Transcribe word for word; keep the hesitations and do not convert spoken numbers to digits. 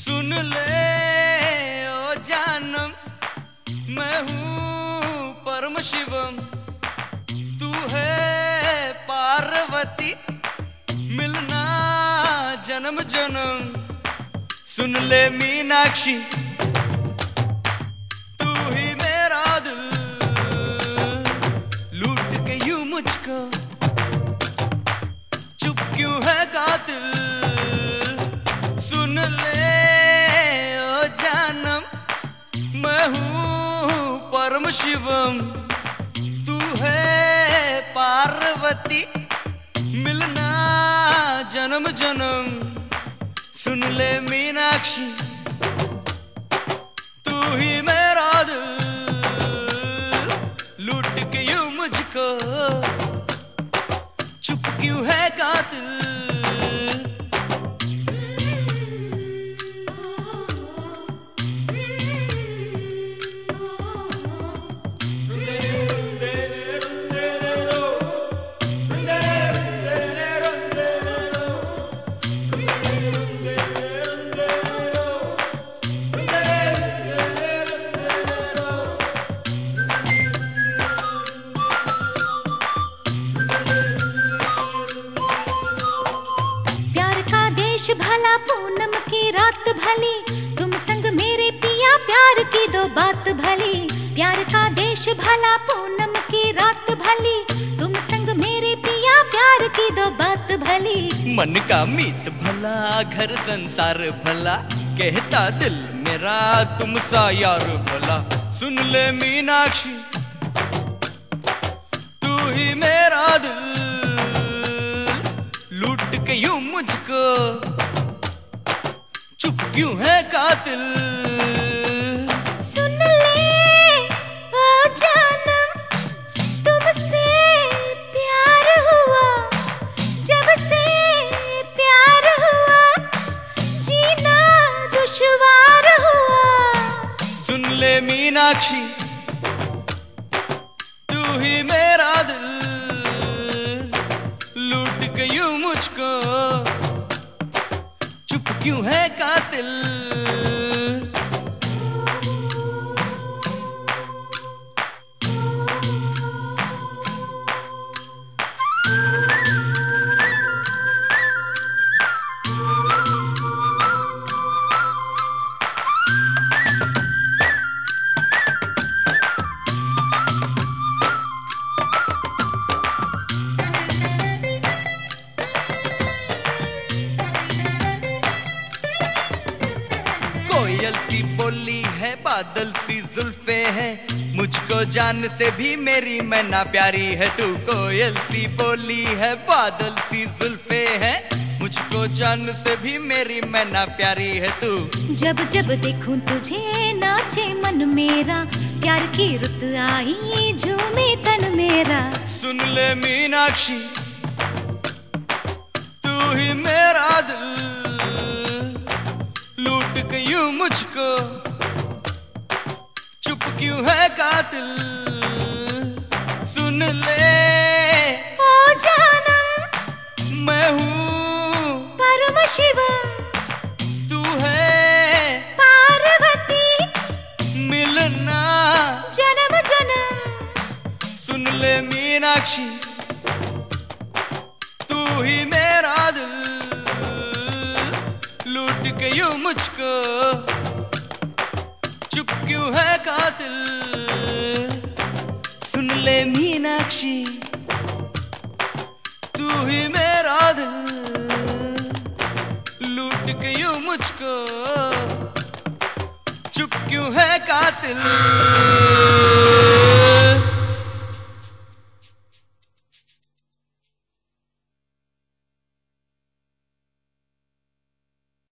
सुन ले ओ जानम, मैं हूँ परम शिवम, तू है पार्वती, मिलना जन्म जन्म। सुन ले मीनाक्षी, तू ही मेरा दिल, लूट के यूं मुझको, चुप क्यों है कातिल। सुन ले ओ जानम, मैं हूँ परम शिवम, तू है पार्वती, मिलना जन्म जन्म। सुन ले मीनाक्षी, तू ही मेरा दिल, लूट के यूं मुझको, चुप क्यों है कातिल। भला पूनम की रात भली, तुम संग मेरे पिया प्यार की दो बात भली। प्यार का देश भला पूनम की रात भली, तुम संग मेरे पिया प्यार की दो बात भली। मन का मीत भला, घर संसार भला, कहता दिल मेरा तुम सा यार भला। सुन ले मीनाक्षी, तू ही मेरा दिल, लूट के यूं मुझको, चुप क्यों है कातिल। सुन ले ओ जानम, तुमसे प्यार हुआ, जब से प्यार हुआ, जीना दुश्वार हुआ। सुन ले मीनाक्षी, तू ही मेरा दिल, लूट के यूं मुझको, चुप क्यों है कातिल। कोयल सी बोली है, बादल सी जुल्फे है, मुझको जान से भी मेरी मैना प्यारी है तू। कोयल सी बोली है, बादल सी जुल्फे है, मुझको जान से भी मेरी मैना प्यारी है तू। जब जब देखूं तुझे नाचे मन मेरा, प्यार की रुत आई झूमे तन मेरा। सुन ले मीनाक्षी, तू ही मेरा दिल, लूट के यूं मुझको, चुप क्यों है कातिल। सुन ले ओ जानम, मैं हूँ परम शिवम, तू है पार्वती, मिलना जन्म जन्म। सुन ले मीनाक्षी, तू ही मेरा दिल, लूट के यूं मुझको, चुप क्यों है कातिल। सुन ले मीनाक्षी, तू ही मेरा दिल, लूट के यूं मुझको, चुप क्यों है कातिल।